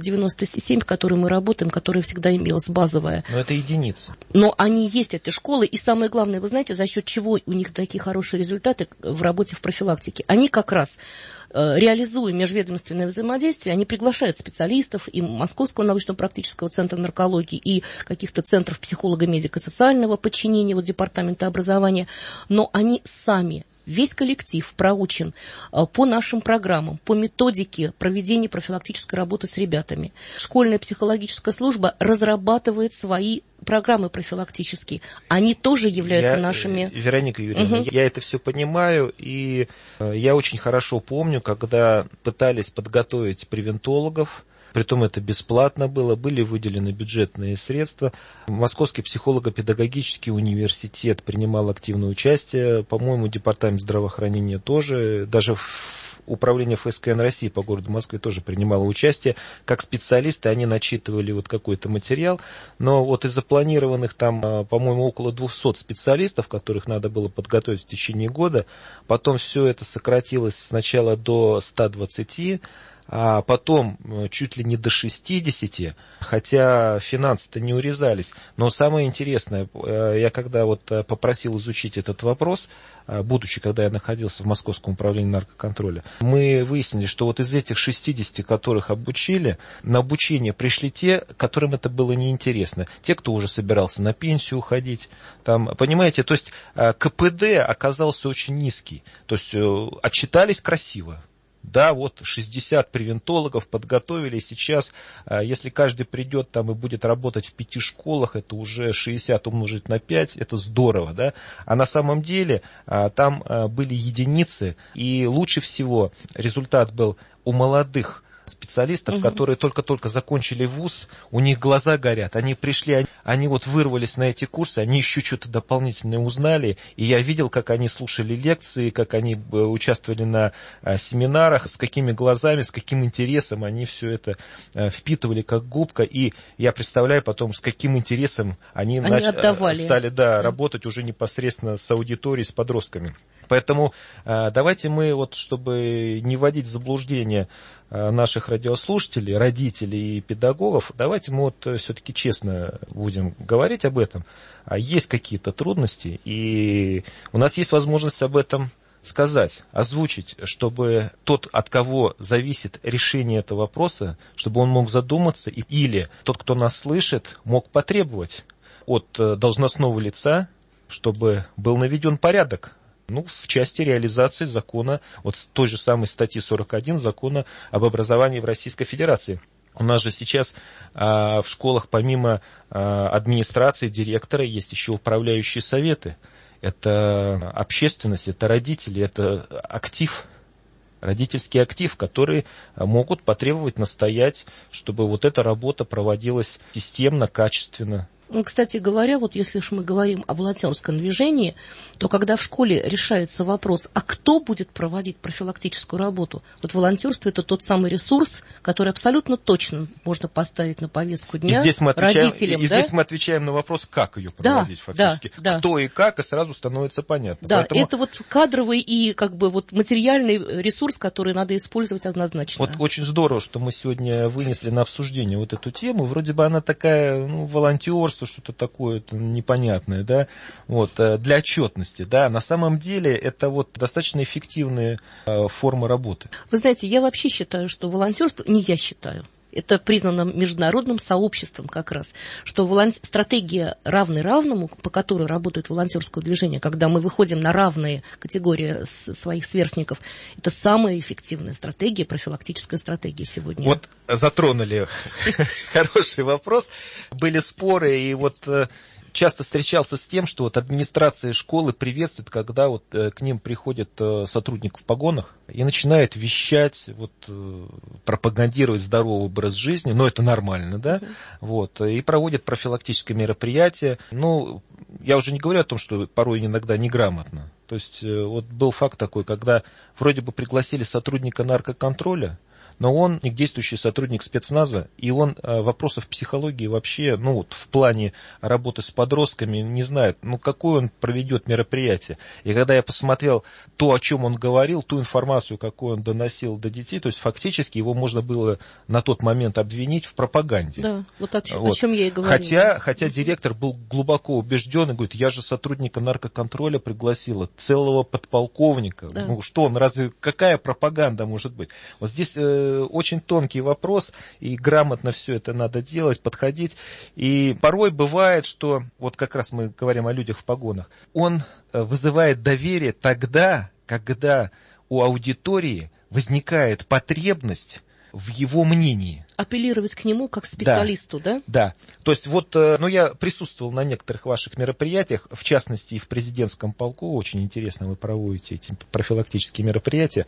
1497, в которой мы работаем, которая всегда имелась базовая. Но это единицы. Но они есть, эти школы, и самое главное, вы знаете, за счет чего у них такие хорошие результаты в работе в профилактике. Они как раз, реализуя межведомственное взаимодействие, они приглашают специалистов и Московского научно-практического центра наркологии, и каких-то центров психолого-медико-социального подчинения, департамента образования, но они сами, весь коллектив проучен по нашим программам, по методике проведения профилактической работы с ребятами. Школьная психологическая служба разрабатывает свои программы профилактические. Они тоже являются нашими... Вероника Юрьевна, я это все понимаю, и я очень хорошо помню, когда пытались подготовить превентологов, притом это бесплатно было, были выделены бюджетные средства. Московский психолого-педагогический университет принимал активное участие, по-моему, департамент здравоохранения тоже, даже управление ФСКН России по городу Москве тоже принимало участие. Как специалисты они начитывали какой-то материал, но из запланированных там, по-моему, около 200 специалистов, которых надо было подготовить в течение года, потом все это сократилось сначала до 120, а потом чуть ли не до 60, хотя финансы-то не урезались. Но самое интересное, я когда попросил изучить этот вопрос, будучи, когда я находился в Московском управлении наркоконтроля, мы выяснили, что из этих 60, которых обучили, на обучение пришли те, которым это было неинтересно. Те, кто уже собирался на пенсию уходить. Понимаете, то есть КПД оказался очень низкий. То есть отчитались красиво. Да, 60 превентологов подготовили, сейчас, если каждый придет и будет работать в 5 школах, это уже 60 умножить на 5, это здорово, да, а на самом деле там были единицы, и лучше всего результат был у молодых специалистов, которые только-только закончили вуз, у них глаза горят, они пришли, они вырвались на эти курсы, они еще что-то дополнительное узнали, и я видел, как они слушали лекции, как они участвовали на семинарах, с какими глазами, с каким интересом они все это впитывали как губка, и я представляю потом, с каким интересом они стали работать уже непосредственно с аудиторией, с подростками. Поэтому давайте мы, чтобы не вводить в заблуждение наших радиослушателей, родителей и педагогов, давайте мы все-таки честно будем говорить об этом. Есть какие-то трудности, и у нас есть возможность об этом сказать, озвучить, чтобы тот, от кого зависит решение этого вопроса, чтобы он мог задуматься, или тот, кто нас слышит, мог потребовать от должностного лица, чтобы был наведен порядок. В части реализации закона, с той же самой статьи 41 закона об образовании в Российской Федерации. У нас же сейчас в школах помимо администрации, директора, есть еще управляющие советы. Это общественность, это родители, это актив, родительский актив, которые могут потребовать, настоять, чтобы эта работа проводилась системно, качественно. Кстати говоря, если уж мы говорим о волонтерском движении, то когда в школе решается вопрос, а кто будет проводить профилактическую работу, волонтерство – это тот самый ресурс, который абсолютно точно можно поставить на повестку дня родителям. Здесь мы отвечаем на вопрос, как ее проводить фактически. Кто и как, и сразу становится понятно. Да, поэтому... это кадровый и материальный ресурс, который надо использовать однозначно. Очень здорово, что мы сегодня вынесли на обсуждение эту тему. Вроде бы она такая, волонтерство, что-то такое непонятное, да, для отчетности, да, на самом деле это достаточно эффективная форма работы. Вы знаете, я вообще считаю, что волонтерство, не я считаю, Это признано международным сообществом как раз, что стратегия «равный равному», по которой работает волонтерское движение, когда мы выходим на равные категории своих сверстников, это самая эффективная стратегия, профилактическая стратегия сегодня. Вот затронули хороший вопрос. Были споры, и вот часто встречался с тем, что вот администрация школы приветствует, когда вот к ним приходит сотрудник в погонах и начинает вещать, вот, пропагандировать здоровый образ жизни, но это нормально, да, вот, и проводит профилактические мероприятия. Ну, я уже не говорю о том, что порой иногда неграмотно. То есть вот был факт такой, когда вроде бы пригласили сотрудника наркоконтроля, но он не действующий сотрудник спецназа, и он вопросов психологии вообще, ну вот в плане работы с подростками не знает, ну какое он проведет мероприятие. И когда я посмотрел то, о чем он говорил, ту информацию, какую он доносил до детей, то есть фактически его можно было на тот момент обвинить в пропаганде. Да, вот о чем я и говорю. Хотя директор был глубоко убежден и говорит, я же сотрудника наркоконтроля пригласила, целого подполковника. Да. Ну что он, разве какая пропаганда может быть? Вот здесь очень тонкий вопрос, и грамотно все это надо делать, подходить. И порой бывает, что, вот как раз мы говорим о людях в погонах, он вызывает доверие тогда, когда у аудитории возникает потребность в его мнении. Апеллировать к нему как специалисту, да? Да. То есть вот, ну, я присутствовал на некоторых ваших мероприятиях, в частности, и в президентском полку. Очень интересно вы проводите эти профилактические мероприятия.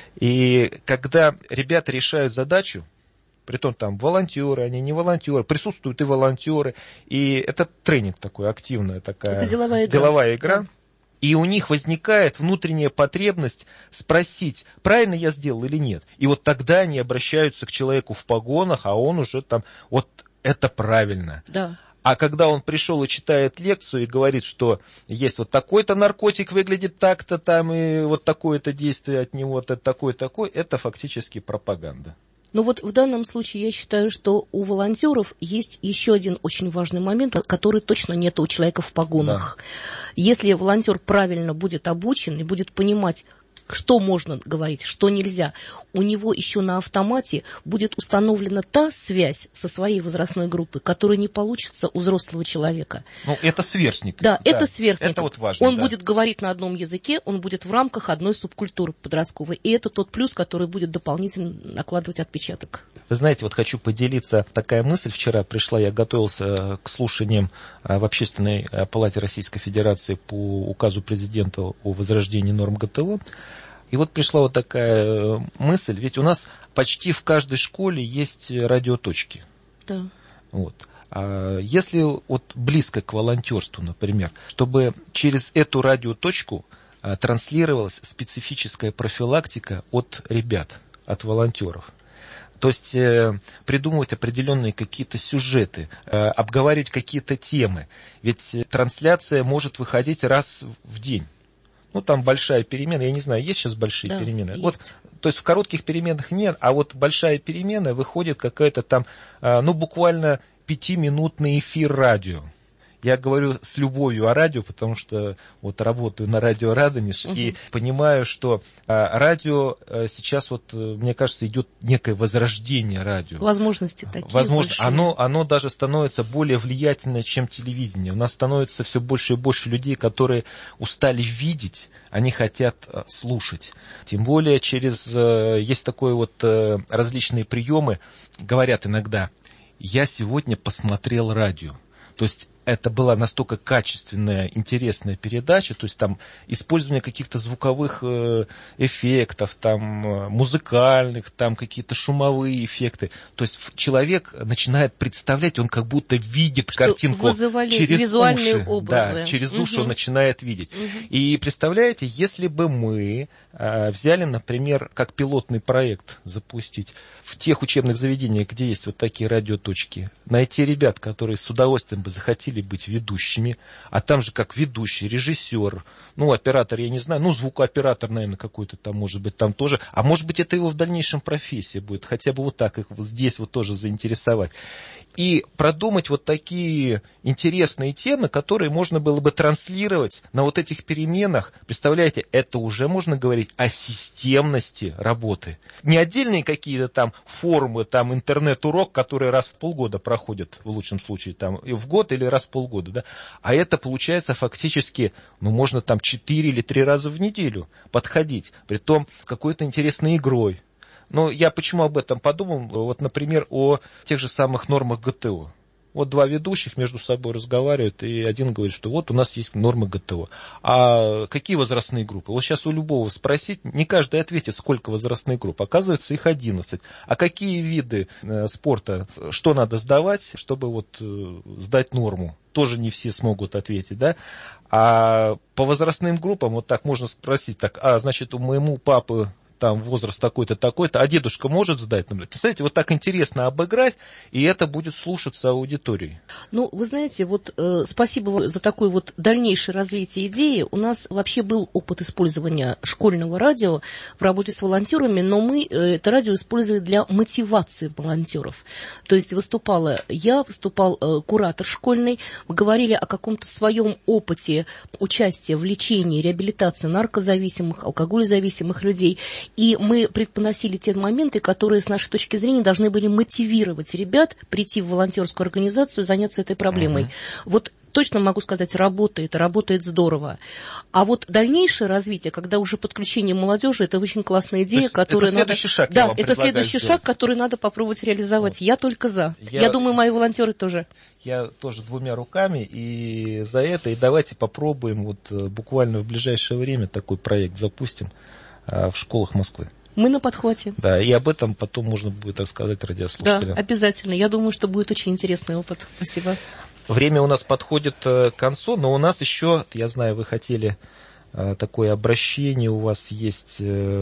И когда ребята решают задачу, притом там волонтеры, они не волонтеры, присутствуют и волонтеры, и это тренинг такой, активная такая. Это деловая игра. Да. И у них возникает внутренняя потребность спросить, правильно я сделал или нет. И вот тогда они обращаются к человеку в погонах, а он уже там, вот это правильно. Да. А когда он пришел и читает лекцию и говорит, что есть вот такой-то наркотик, выглядит так-то там, и вот такое-то действие от него, это такой-такой, это фактически пропаганда. Но вот в данном случае я считаю, что у волонтеров есть еще один очень важный момент, который точно нет у человека в погонах. Да. Если волонтер правильно будет обучен и будет понимать, что можно говорить, что нельзя, у него еще на автомате будет установлена та связь со своей возрастной группой, которая не получится у взрослого человека. Ну, это сверстник. Да, это сверстник. Это вот важно. Он будет говорить на одном языке, он будет в рамках одной субкультуры подростковой. И это тот плюс, который будет дополнительно накладывать отпечаток. Вы знаете, вот хочу поделиться, такая мысль вчера пришла, я готовился к слушаниям в Общественной палате Российской Федерации по указу президента о возрождении норм ГТО. И вот пришла вот такая мысль, ведь у нас почти в каждой школе есть радиоточки. Да. Вот. А если вот близко к волонтерству, например, чтобы через эту радиоточку транслировалась специфическая профилактика от ребят, от волонтеров. То есть придумывать определенные какие-то сюжеты, обговаривать какие-то темы. Ведь трансляция может выходить раз в день. Ну, там большая перемена, я не знаю, есть сейчас большие перемены? Вот, то есть в коротких переменах нет, а вот большая перемена, выходит какая-то там, ну, буквально 5-минутный эфир радио. Я говорю с любовью о радио, потому что вот работаю на радио Радонеж и понимаю, что радио сейчас, вот, мне кажется, идет некое возрождение радио. Возможности такие большие. Оно даже становится более влиятельным, чем телевидение. У нас становится все больше и больше людей, которые устали видеть, они хотят слушать. Тем более есть такое вот различные приемы, говорят иногда, я сегодня посмотрел радио. То есть это была настолько качественная, интересная передача, то есть там использование каких-то звуковых эффектов, там музыкальных, там какие-то шумовые эффекты. То есть человек начинает представлять, он как будто видит что картинку через визуальные уши. Образы. Да, через уши он начинает видеть. И представляете, если бы мы взяли, например, как пилотный проект запустить в тех учебных заведениях, где есть вот такие радиоточки, найти ребят, которые с удовольствием бы захотели захотели быть ведущими, а там же как ведущий, режиссер, оператор, я не знаю, звукооператор, наверное, какой-то там, может быть, там тоже, а может быть, это его в дальнейшем профессия будет, хотя бы вот так их вот здесь вот тоже заинтересовать. И продумать вот такие интересные темы, которые можно было бы транслировать на вот этих переменах. Представляете, это уже можно говорить о системности работы. Не отдельные какие-то там форумы, там интернет-урок, которые раз в полгода проходят, в лучшем случае, там в год или раз в полгода, да? А это получается фактически, можно там 4 или 3 раза в неделю подходить, притом с какой-то интересной игрой. Но я почему об этом подумал? Вот, например, о тех же самых нормах ГТО. Вот 2 ведущих между собой разговаривают, и один говорит, что вот у нас есть нормы ГТО. А какие возрастные группы? Вот сейчас у любого спросить, не каждый ответит, сколько возрастных групп. Оказывается, их 11. А какие виды спорта, что надо сдавать, чтобы вот сдать норму? Тоже не все смогут ответить, да? А по возрастным группам вот так можно спросить, значит, у моему папы там возраст такой-то, такой-то, а дедушка может сдать? Представляете, вот так интересно обыграть, и это будет слушаться аудиторией. Вы знаете, спасибо за такое вот дальнейшее развитие идеи. У нас вообще был опыт использования школьного радио в работе с волонтерами, но мы это радио использовали для мотивации волонтеров. То есть выступал куратор школьный, мы говорили о каком-то своем опыте участия в лечении, реабилитации наркозависимых, алкоголезависимых людей. И мы преподносили те моменты, которые, с нашей точки зрения, должны были мотивировать ребят прийти в волонтерскую организацию, заняться этой проблемой. Вот точно могу сказать, работает здорово. А вот дальнейшее развитие, когда уже подключение молодежи, это очень классная идея, которую это следующий шаг. Да, это следующий шаг, который надо попробовать реализовать. Я только за. Я думаю, мои волонтеры тоже. Я тоже 2 руками и за это. И давайте попробуем буквально в ближайшее время такой проект запустим в школах Москвы. Мы на подхвате. Да, и об этом потом можно будет рассказать радиослушателям. Да, обязательно. Я думаю, что будет очень интересный опыт. Спасибо. Время у нас подходит к концу, но у нас еще, я знаю, вы хотели такое обращение у вас есть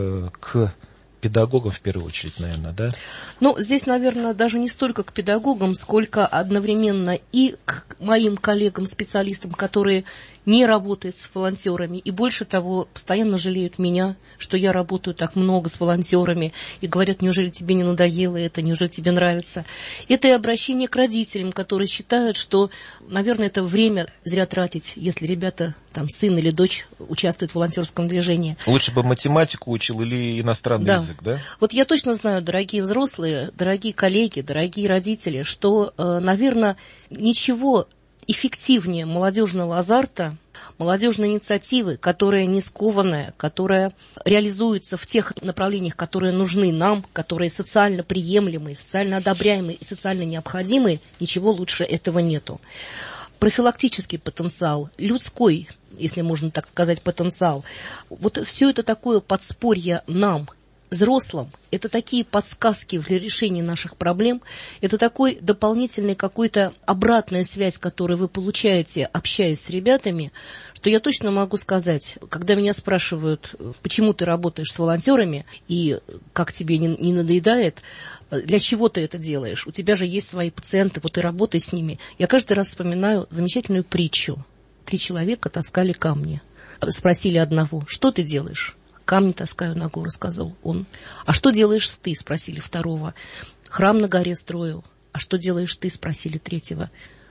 к педагогам в первую очередь, наверное, да? Здесь, наверное, даже не столько к педагогам, сколько одновременно и к моим коллегам-специалистам, которые не работают с волонтерами, и больше того, постоянно жалеют меня, что я работаю так много с волонтерами, и говорят, неужели тебе не надоело это, неужели тебе нравится. Это и обращение к родителям, которые считают, что, наверное, это время зря тратить, если ребята, сын или дочь участвуют в волонтерском движении. Лучше бы математику учил или иностранный язык, да? Вот я точно знаю, дорогие взрослые, дорогие коллеги, дорогие родители, что, наверное, ничего эффективнее молодежного азарта, молодежной инициативы, которая не скованная, которая реализуется в тех направлениях, которые нужны нам, которые социально приемлемые, социально одобряемые и социально необходимые, ничего лучше этого нету. Профилактический потенциал, людской, если можно так сказать, потенциал, вот все это такое подспорье нам, взрослым, это такие подсказки для решения наших проблем, это такой дополнительный какой-то обратная связь, которую вы получаете, общаясь с ребятами, что я точно могу сказать, когда меня спрашивают, почему ты работаешь с волонтерами и как тебе не надоедает, для чего ты это делаешь, у тебя же есть свои пациенты, вот и работай с ними. Я каждый раз вспоминаю замечательную притчу. 3 человека таскали камни, спросили одного, что ты делаешь? Камни таскаю на гору, сказал он. А что делаешь ты, спросили второго. Храм на горе строю. А что делаешь ты, спросили третьего.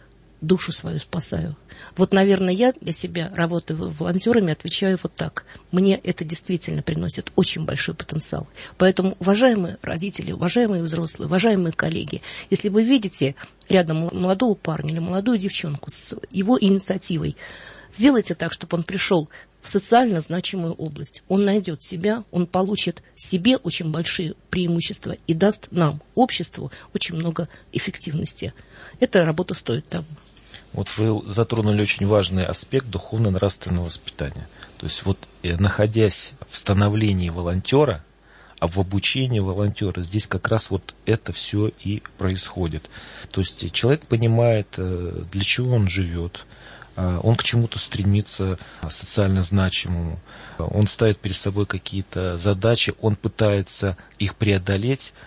Душу свою спасаю. Вот, наверное, я для себя, работая волонтерами, отвечаю вот так. Мне это действительно приносит очень большой потенциал. Поэтому, уважаемые родители, уважаемые взрослые, уважаемые коллеги, если вы видите рядом молодого парня или молодую девчонку с его инициативой, сделайте так, чтобы он пришел в социально значимую область. Он найдет себя, он получит себе очень большие преимущества и даст нам, обществу, очень много эффективности. Эта работа стоит того. Вот вы затронули очень важный аспект духовно-нравственного воспитания. То есть находясь в становлении волонтера, а в обучении волонтера, здесь как раз это все и происходит. То есть человек понимает, для чего он живет, он к чему-то стремится социально значимому, он ставит перед собой какие-то задачи, он пытается их преодолеть,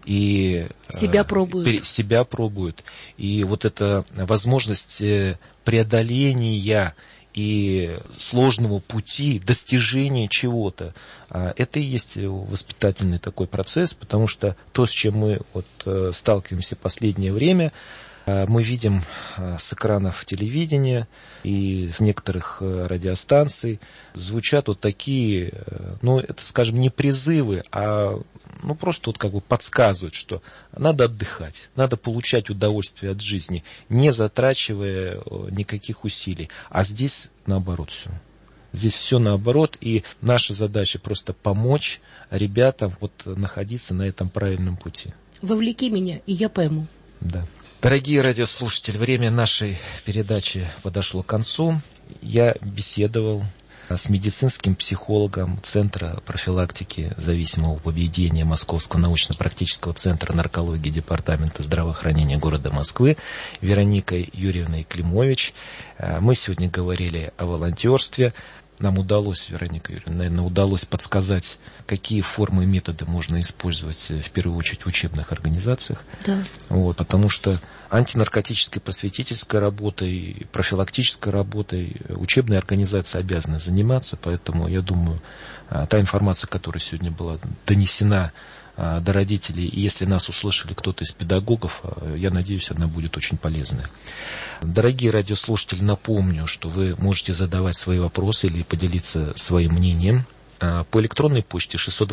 и себя пробуют. И вот эта возможность преодоления и сложного пути, достижения чего-то, это и есть воспитательный такой процесс, потому что то, с чем мы сталкиваемся в последнее время, мы видим с экранов телевидения и с некоторых радиостанций, звучат такие, это, скажем, не призывы, а просто подсказывают, что надо отдыхать, надо получать удовольствие от жизни, не затрачивая никаких усилий. А здесь наоборот все. Здесь все наоборот, и наша задача просто помочь ребятам находиться на этом правильном пути. Вовлеки меня, и я пойму. Да. Дорогие радиослушатели, время нашей передачи подошло к концу. Я беседовал с медицинским психологом Центра профилактики зависимого поведения Московского научно-практического центра наркологии Департамента здравоохранения города Москвы Вероникой Юрьевной Климович. Мы сегодня говорили о волонтерстве. Нам удалось, Вероника Юрьевна, наверное, подсказать, какие формы и методы можно использовать в первую очередь в учебных организациях. Да. Потому что антинаркотической просветительской работой, профилактической работой учебные организации обязаны заниматься, поэтому я думаю, та информация, которая сегодня была донесена до родителей, и если нас услышали кто-то из педагогов, я надеюсь, она будет очень полезная. Дорогие радиослушатели, напомню, что вы можете задавать свои вопросы или поделиться своим мнением по электронной почте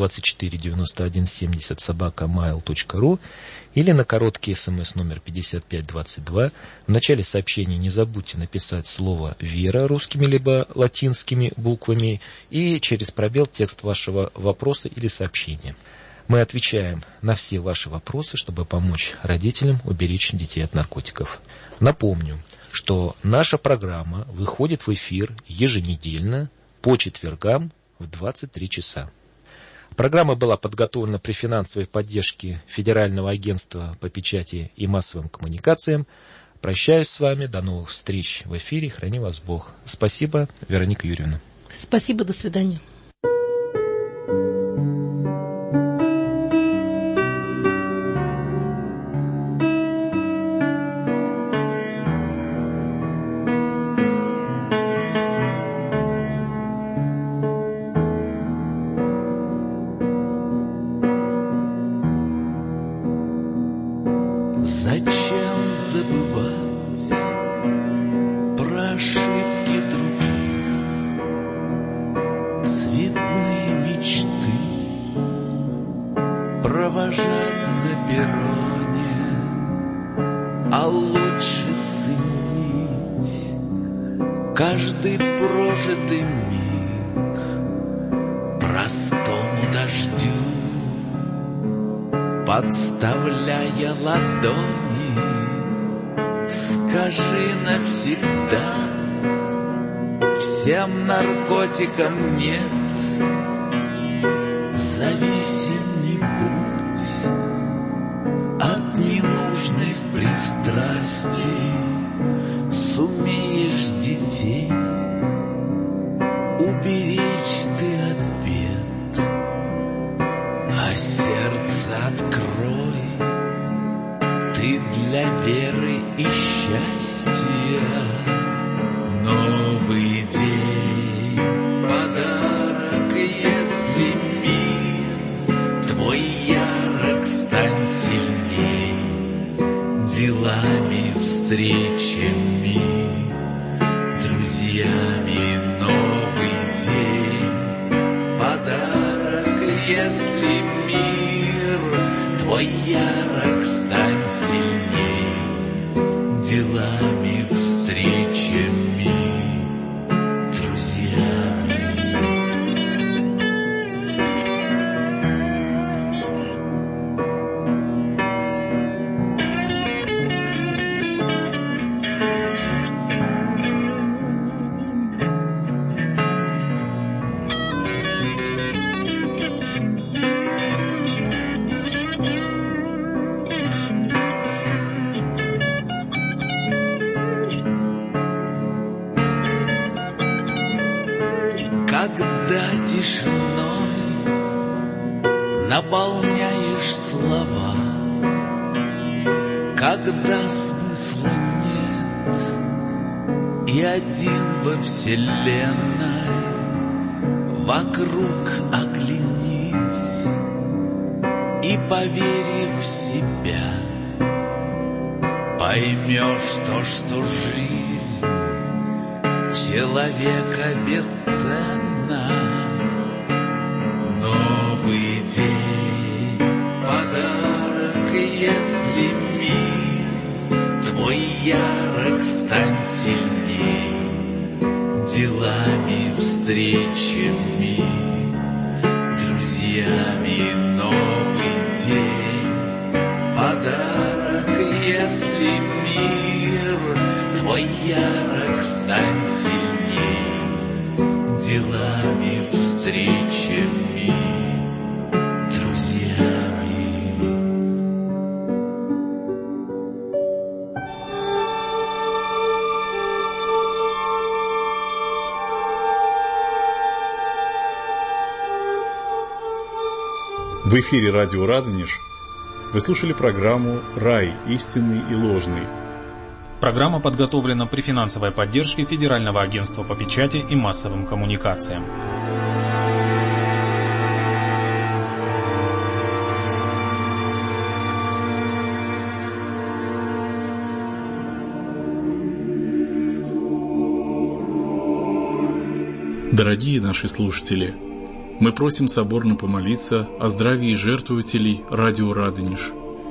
624-91-70 @mail.ru или на короткий смс номер 5522. В начале сообщения не забудьте написать слово «Вера» русскими либо латинскими буквами и через пробел текст вашего вопроса или сообщения. Мы отвечаем на все ваши вопросы, чтобы помочь родителям уберечь детей от наркотиков. Напомню, что наша программа выходит в эфир еженедельно по четвергам в 23 часа. Программа была подготовлена при финансовой поддержке Федерального агентства по печати и массовым коммуникациям. Прощаюсь с вами. До новых встреч в эфире. Храни вас Бог. Спасибо, Вероника Юрьевна. Спасибо, до свидания. Зачем забывать про ошибки других, цветные мечты провожать на перроне, а лучше ценить каждый прожитый миг простому дождю, подставляя ладони. Скажи навсегда всем наркотикам нет, зависим не будь от ненужных пристрастий, сумеешь детей уберечь ты от бед, а сердце открой ты для веры и счастья. Новый день, подарок, если мир твой ярок, стань сильней делами, встречами, друзьями. Новый день, подарок, если мир твой ярок, стань сильней делами, встречами, друзьями. Когда тишиной наполняешь слова, когда смысла нет, и один во вселенной. Вокруг оглянись и, поверив в себя, поймешь то, что жизнь человека бесценна. Новый день, подарок, если мир твой ярок, стань сильней делами, встречами, друзьями. Новый день, подарок, если мир твой ярок, стань сильней делами, встречами, друзьями. В эфире радио «Радонеж» вы слушали программу «Рай. Истинный и ложный». Программа подготовлена при финансовой поддержке Федерального агентства по печати и массовым коммуникациям. Дорогие наши слушатели, мы просим соборно помолиться о здравии жертвователей радио «Радонеж».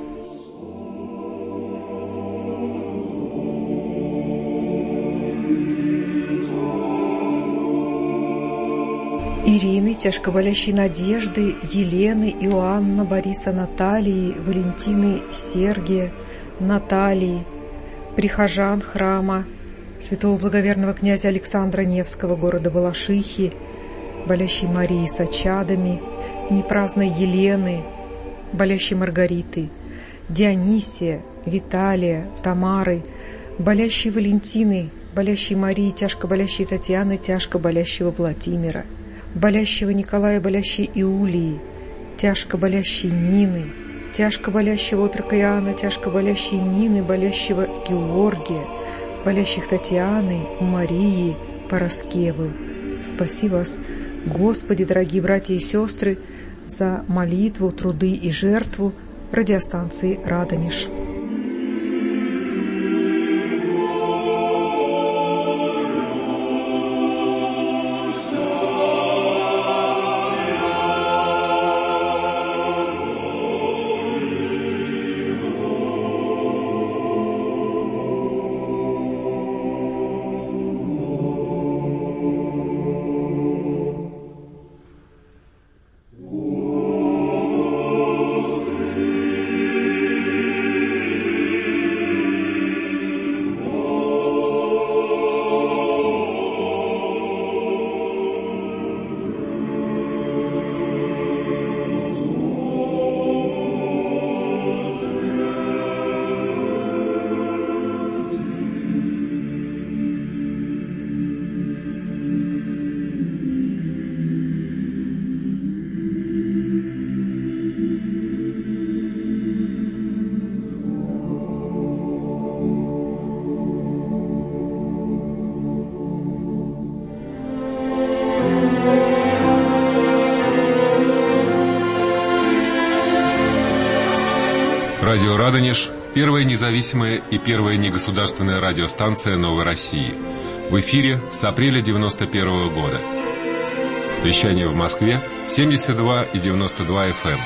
Ирины, тяжкоболящей Надежды, Елены, Иоанна, Бориса, Натальи, Валентины, Сергия, Натальи, прихожан храма святого благоверного князя Александра Невского, города Балашихи, болящей Марии с очадами, непраздной Елены, болящей Маргариты, Дионисия, Виталия, Тамары, болящей Валентины, болящей Марии, тяжко болящей Татьяны, тяжко болящего Владимира, болящего Николая, болящей Иулии, тяжко болящей Нины, тяжко болящего отрока Иоанна, тяжко болящей Нины, болящего Георгия, болящих Татьяны, Марии, Пороскевы. Спаси вас, Господи, дорогие братья и сестры, за молитву, труды и жертву радиостанции «Радонеж». Радио «Радонеж» – первая независимая и первая негосударственная радиостанция Новой России. В эфире с апреля 1991 года. Вещание в Москве 72 и 92 FM.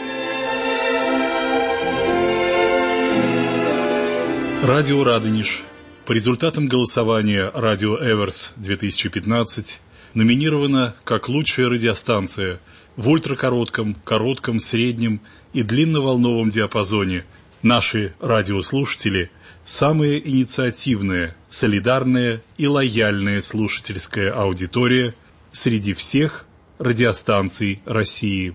Радио «Радонеж». По результатам голосования «Радио Эверс 2015» номинирована как лучшая радиостанция в ультракоротком, коротком, среднем и длинноволновом диапазоне. Наши радиослушатели – самая инициативная, солидарная и лояльная слушательская аудитория среди всех радиостанций России.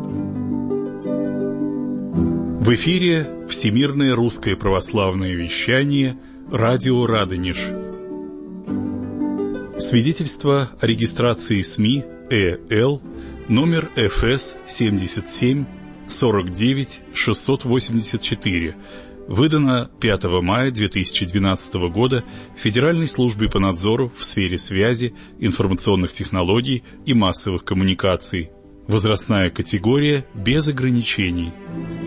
В эфире Всемирное русское православное вещание «Радио Радонеж». Свидетельство о регистрации СМИ ЭЛ номер ФС 77 49 684, выдано 5 мая 2012 года Федеральной службой по надзору в сфере связи, информационных технологий и массовых коммуникаций. Возрастная категория без ограничений.